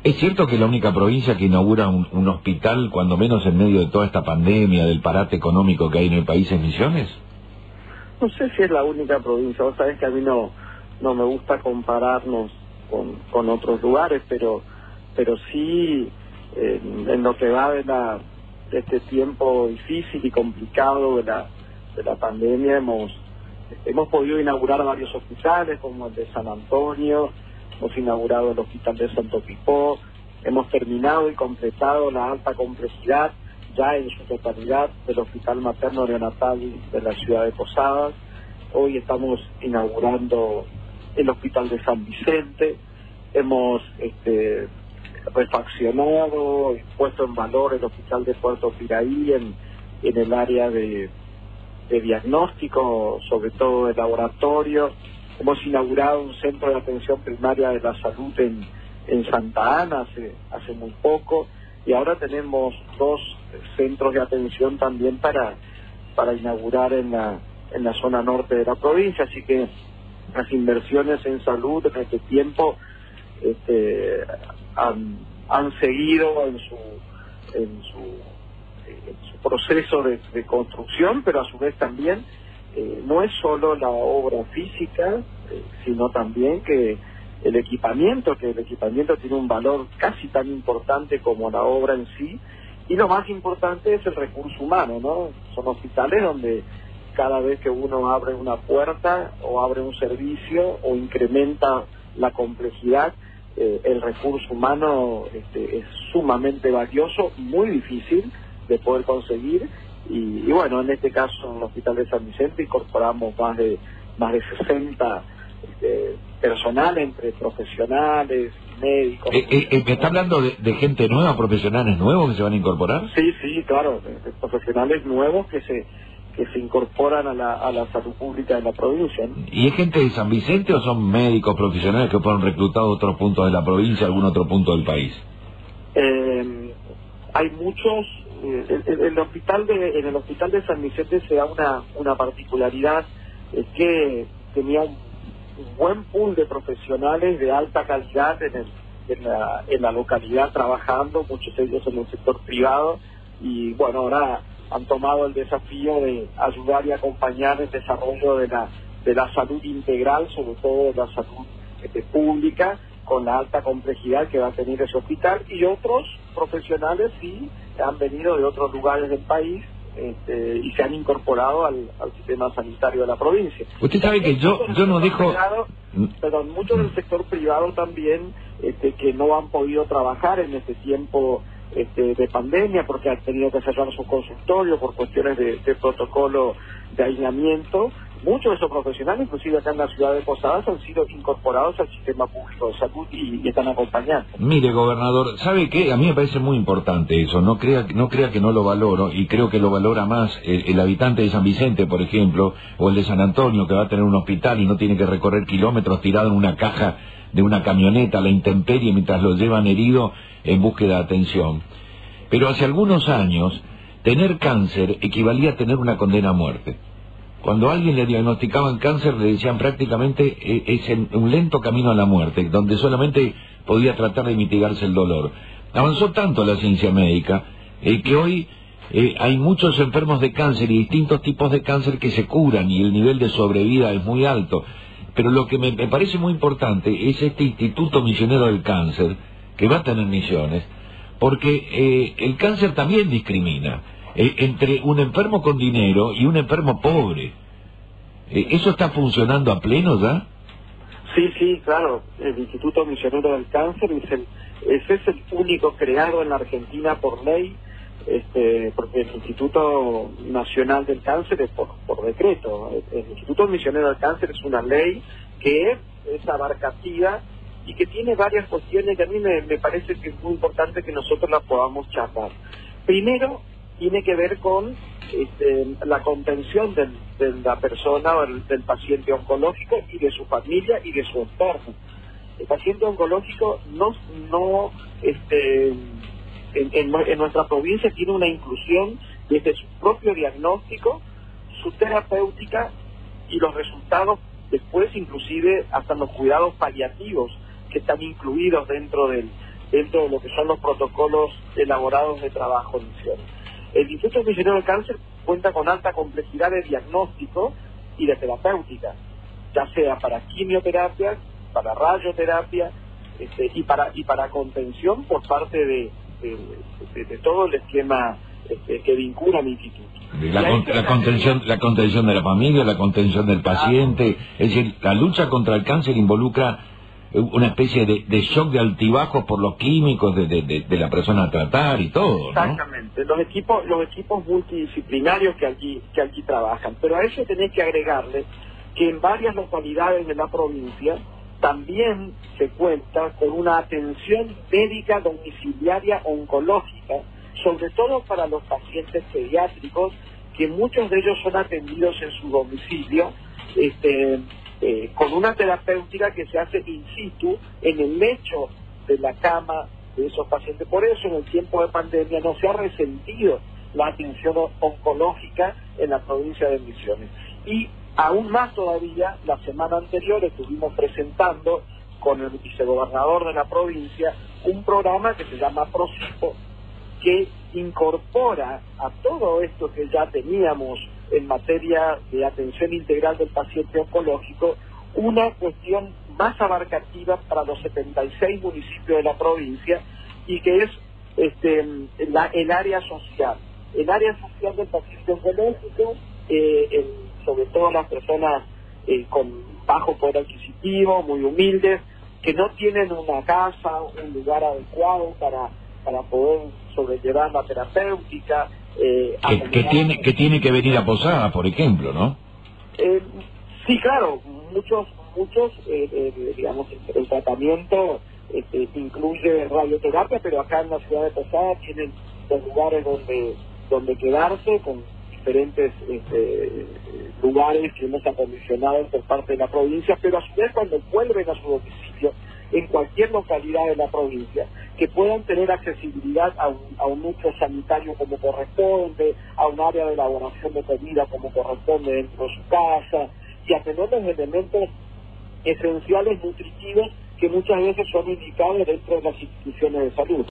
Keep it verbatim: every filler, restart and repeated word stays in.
¿Es cierto que es la única provincia que inaugura un, un hospital, cuando menos en medio de toda esta pandemia, del parate económico que hay en el país, en Misiones? No sé si es la única provincia. Vos sabés que a mí no, no me gusta compararnos con, con otros lugares, pero, pero sí eh, en lo que va de, la, de este tiempo difícil y complicado de la, de la pandemia, hemos, hemos podido inaugurar varios hospitales, como el de San Antonio. Hemos inaugurado el Hospital de Santo Pipó, hemos terminado y completado la alta complejidad, ya en su totalidad, del Hospital Materno Neonatal de la ciudad de Posadas. Hoy estamos inaugurando el Hospital de San Vicente, hemos este, refaccionado y puesto en valor el Hospital de Puerto Piraí en, en el área de, de diagnóstico, sobre todo de laboratorio. Hemos inaugurado un centro de atención primaria de la salud en, en Santa Ana hace, hace muy poco, y ahora tenemos dos centros de atención también para, para inaugurar en la, en la zona norte de la provincia, así que las inversiones en salud en este tiempo este, han, han seguido en su, en su, en su proceso de, de construcción, pero a su vez también Eh, no es solo la obra física, eh, sino también que el equipamiento, que el equipamiento tiene un valor casi tan importante como la obra en sí, y lo más importante es el recurso humano, ¿no? Son hospitales donde cada vez que uno abre una puerta o abre un servicio o incrementa la complejidad, eh, el recurso humano este, es sumamente valioso, muy difícil de poder conseguir. Y, y bueno, en este caso en el Hospital de San Vicente incorporamos más de más de sesenta este, personal, entre profesionales, médicos. Eh, eh, eh, ¿Me está hablando de, de gente nueva, profesionales nuevos que se van a incorporar? Sí, sí, claro, de, de profesionales nuevos que se que se incorporan a la, a la salud pública de la provincia, ¿no? ¿Y es gente de San Vicente o son médicos profesionales que fueron reclutados de otros puntos de la provincia, algún otro punto del país? Eh, hay muchos. El, el, el hospital de, en el hospital de San Vicente se da una, una particularidad, es que tenía un, un buen pool de profesionales de alta calidad en, el, en, la, en la localidad trabajando, muchos de ellos en el sector privado, y bueno, ahora han tomado el desafío de ayudar y acompañar el desarrollo de la, de la salud integral, sobre todo de la salud este, pública, con la alta complejidad que va a tener ese hospital, y otros profesionales sí han venido de otros lugares del país este, y se han incorporado al, al sistema sanitario de la provincia. Usted sabe que yo yo no dejo... Privado, perdón, muchos del sector privado también este, que no han podido trabajar en este tiempo este, de pandemia porque han tenido que cerrar sus consultorios por cuestiones de, de protocolo de aislamiento. Muchos de esos profesionales, inclusive acá en la ciudad de Posadas, han sido incorporados al sistema público de salud y, y están acompañando. Mire, gobernador, ¿sabe qué? A mí me parece muy importante eso. No crea, no crea que no lo valoro, y creo que lo valora más el, el habitante de San Vicente, por ejemplo, o el de San Antonio, que va a tener un hospital y no tiene que recorrer kilómetros tirado en una caja de una camioneta a la intemperie mientras lo llevan herido en búsqueda de atención. Pero hace algunos años, tener cáncer equivalía a tener una condena a muerte. Cuando a alguien le diagnosticaban cáncer, le decían prácticamente eh, es en un lento camino a la muerte, donde solamente podía tratar de mitigarse el dolor. Avanzó tanto la ciencia médica eh, que hoy eh, hay muchos enfermos de cáncer y distintos tipos de cáncer que se curan y el nivel de sobrevida es muy alto. Pero lo que me, me parece muy importante es este Instituto Misionero del Cáncer, que va a tener Misiones, porque eh, el cáncer también discrimina Eh, entre un enfermo con dinero y un enfermo pobre. Eh, ¿Eso está funcionando a pleno ya? Sí, sí, claro. El Instituto Misionero del Cáncer es el, ese es el único creado en la Argentina por ley, este, porque el Instituto Nacional del Cáncer es por, por decreto. El, el Instituto Misionero del Cáncer es una ley que es abarcativa y que tiene varias cuestiones que a mí me, me parece que es muy importante que nosotros las podamos charlar. Primero, tiene que ver con este, la contención del, de la persona o del, del paciente oncológico y de su familia y de su entorno. El paciente oncológico no, no este, en, en, en nuestra provincia tiene una inclusión desde su propio diagnóstico, su terapéutica y los resultados después, inclusive hasta los cuidados paliativos que están incluidos dentro del, dentro de lo que son los protocolos elaborados de trabajo en Misiones. El Instituto Misionero del Cáncer cuenta con alta complejidad de diagnóstico y de terapéutica, ya sea para quimioterapia, para radioterapia, este, y para y para contención por parte de, de, de, de todo el esquema este, que vincula al instituto. La, con, la, contención, la contención de la familia, la contención del paciente, es decir, la lucha contra el cáncer involucra una especie de, de shock de altibajos por los químicos de, de, de, de la persona a tratar y todo, ¿no? Exactamente, los equipos los equipos multidisciplinarios que allí que allí trabajan, pero a eso tenés que agregarle que en varias localidades de la provincia también se cuenta con una atención médica domiciliaria oncológica, sobre todo para los pacientes pediátricos, que muchos de ellos son atendidos en su domicilio, este, eh, con una terapéutica que se hace in situ en el lecho de la cama de esos pacientes. Por eso en el tiempo de pandemia no se ha resentido la atención oncológica en la provincia de Misiones. Y aún más todavía, la semana anterior estuvimos presentando con el vicegobernador de la provincia un programa que se llama PROCIPO, que incorpora a todo esto que ya teníamos en materia de atención integral del paciente oncológico una cuestión más abarcativa para los setenta y seis municipios de la provincia, y que es este, la, el área social. El área social del paciente oncológico, eh, el, sobre todo las personas eh, con bajo poder adquisitivo, muy humildes, que no tienen una casa, un lugar adecuado para, para poder sobrellevar la terapéutica. Eh, que, que, tiene, que tiene que venir a Posada, por ejemplo, ¿no? Eh, sí, claro, muchos, muchos, eh, eh, digamos, el, el tratamiento este, incluye radioterapia, pero acá en la ciudad de Posada tienen los lugares donde, donde quedarse, con diferentes este, lugares que hemos acondicionado por parte de la provincia, pero a su vez cuando vuelven a su domicilio, en cualquier localidad de la provincia, que puedan tener accesibilidad a un, a un núcleo sanitario como corresponde, a un área de elaboración de comida como corresponde dentro de su casa, y a tener los elementos esenciales nutritivos que muchas veces son indicados dentro de las instituciones de salud.